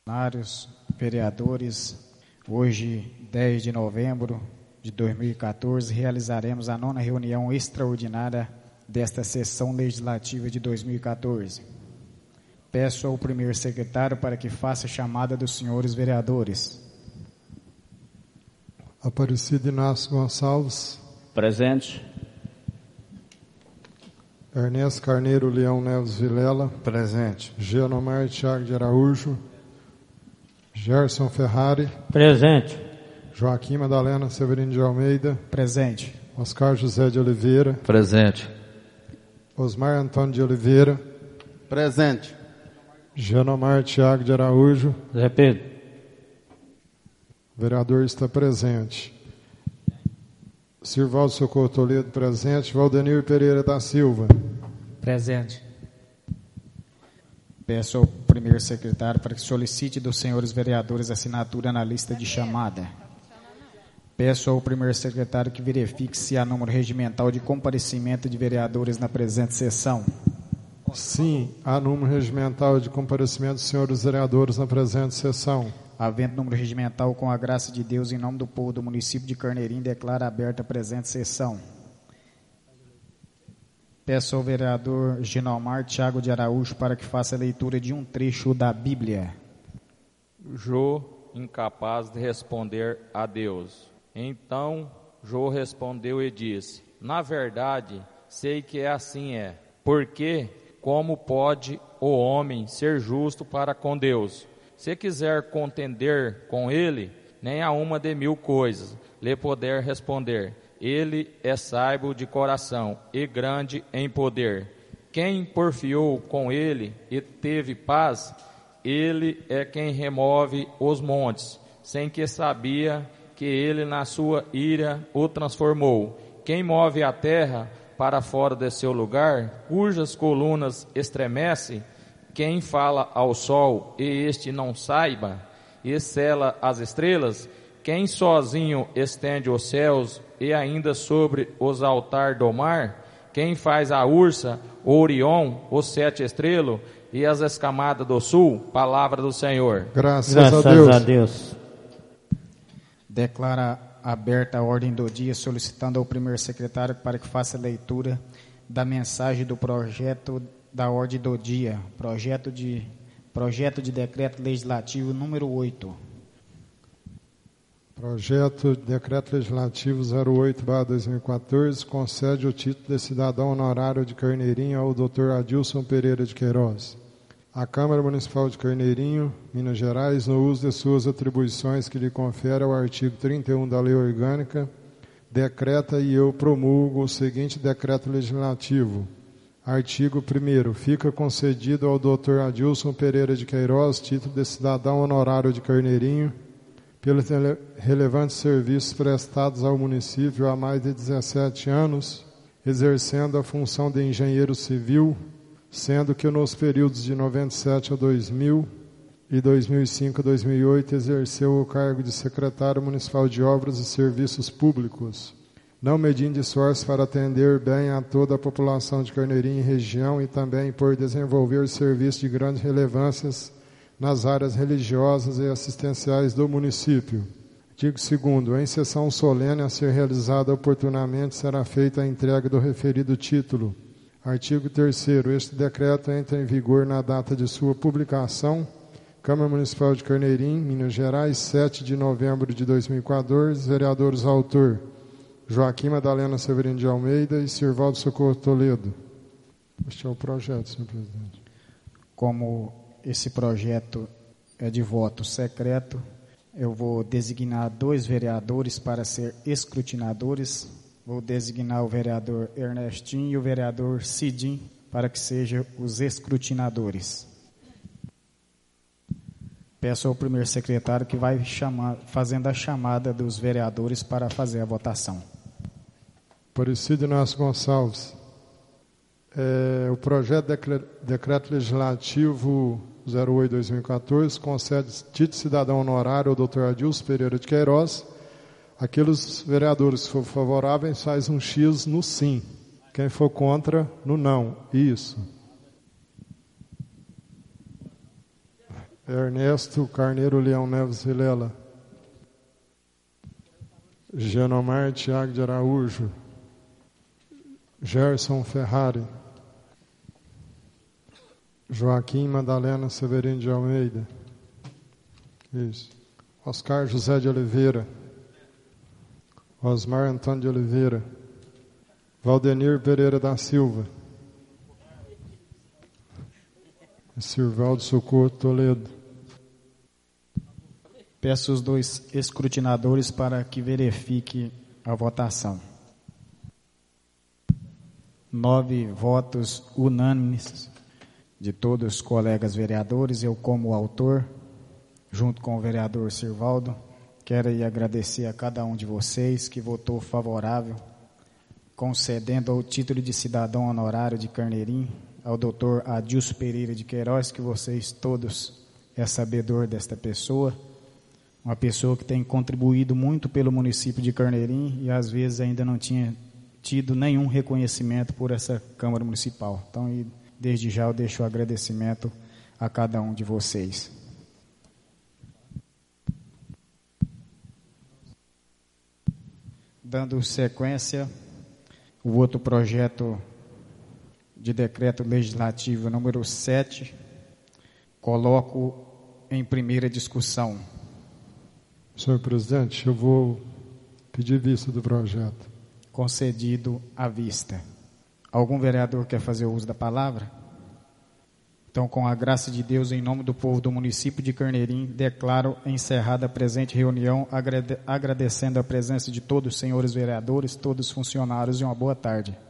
Funcionários, vereadores, hoje, 10 de novembro de 2014, realizaremos a 9ª reunião extraordinária desta sessão legislativa de 2014. Peço ao primeiro secretário para que faça a chamada dos senhores vereadores. Aparecido Inácio Gonçalves. Presente. Ernesto Carneiro Leão Neves Vilela. Presente. Genomar Thiago de Araújo. Gerson Ferrari. Presente. Joaquim Madalena Severino de Almeida. Presente. Oscar José de Oliveira. Presente. Osmar Antônio de Oliveira. Presente. Genomar Thiago de Araújo. Zé Pedro. O vereador está presente. Sirvaldo Socorro Toledo presente. Valdenir Pereira da Silva. Presente. Peço ao primeiro secretário para que solicite dos senhores vereadores assinatura na lista de chamada. Peço ao primeiro secretário que verifique se há número regimental de comparecimento de vereadores na presente sessão. Sim, há número regimental de comparecimento dos senhores vereadores na presente sessão. Havendo número regimental, com a graça de Deus, em nome do povo do município de Carneirinho, declaro aberta a presente sessão. Peço ao vereador Genomar Thiago de Araújo para que faça a leitura de um trecho da Bíblia. Jô, incapaz de responder a Deus. Então Jô respondeu e disse: na verdade, sei que assim é. Porque como pode o homem ser justo para com Deus? Se quiser contender com ele, nem a uma de 1000 coisas lhe poder responder. Ele é sábio de coração e grande em poder. Quem porfiou com ele e teve paz, ele é quem remove os montes, sem que sabia que ele na sua ira o transformou. Quem move a terra para fora de seu lugar, cujas colunas estremece, quem fala ao sol e este não saiba, e sela as estrelas, quem sozinho estende os céus e ainda sobre os altares do mar, quem faz a Ursa, o Orion, os 7 estrelas e as escamadas do sul, palavra do Senhor. Graças a Deus. Declara aberta a ordem do dia, solicitando ao primeiro secretário para que faça a leitura da mensagem do projeto da ordem do dia, projeto de decreto legislativo número 8. Projeto de decreto legislativo 08/2014 concede o título de cidadão honorário de Carneirinho ao Dr. Adilson Pereira de Queiroz. A Câmara Municipal de Carneirinho, Minas Gerais, no uso de suas atribuições que lhe confere ao artigo 31 da Lei Orgânica, decreta e eu promulgo o seguinte decreto legislativo. Artigo 1º. Fica concedido ao Dr. Adilson Pereira de Queiroz título de cidadão honorário de Carneirinho pelos relevantes serviços prestados ao município há mais de 17 anos, exercendo a função de engenheiro civil, sendo que nos períodos de 97 a 2000 e 2005 a 2008 exerceu o cargo de secretário municipal de Obras e Serviços Públicos, não medindo esforço para atender bem a toda a população de Carneirinho e região e também por desenvolver serviços de grande relevância nas áreas religiosas e assistenciais do município. Artigo 2º. Em sessão solene a ser realizada oportunamente será feita a entrega do referido título. Artigo 3º. Este decreto entra em vigor na data de sua publicação. Câmara Municipal de Carneirinho, Minas Gerais, 7 de novembro de 2014. Vereadores autor: Joaquim Madalena Severino de Almeida e Sirvaldo Socorro Toledo. Este é o projeto, senhor presidente. Como esse projeto é de voto secreto, eu vou designar 2 vereadores para ser escrutinadores. Vou designar o vereador Ernestinho e o vereador Cidim para que sejam os escrutinadores. Peço ao primeiro secretário que vai fazendo a chamada dos vereadores para fazer a votação. Aparecido Inácio Gonçalves. O projeto de decreto legislativo 08/2014 concede título de cidadão honorário ao Dr. Adilson Pereira de Queiroz. Aqueles vereadores que for favoráveis faz um X no sim. Quem for contra, no não. Isso. Ernesto Carneiro Leão Neves Vilela. Genomar Thiago de Araújo. Gerson Ferrari. Joaquim Madalena Severino de Almeida. Isso. Oscar José de Oliveira. Osmar Antônio de Oliveira. Valdenir Pereira da Silva. Sirvaldo Socorro Toledo. Peço os 2 escrutinadores para que verifique a votação. 9 votos unânimes de todos os colegas vereadores. Eu, como autor, junto com o vereador Sirvaldo, quero aí agradecer a cada um de vocês que votou favorável, concedendo o título de cidadão honorário de Carneirinho ao doutor Adilson Pereira de Queiroz, que vocês todos é sabedor desta pessoa, uma pessoa que tem contribuído muito pelo município de Carneirinho e às vezes ainda não tinha tido nenhum reconhecimento por essa Câmara Municipal. Então, desde já eu deixo o agradecimento a cada um de vocês. Dando sequência, o outro projeto de decreto legislativo número 7, coloco em primeira discussão. Senhor presidente, eu vou pedir vista do projeto. Concedido à vista. Algum vereador quer fazer uso da palavra? Então, com a graça de Deus, em nome do povo do município de Carneirinho, declaro encerrada a presente reunião, agradecendo a presença de todos os senhores vereadores, todos os funcionários, e uma boa tarde.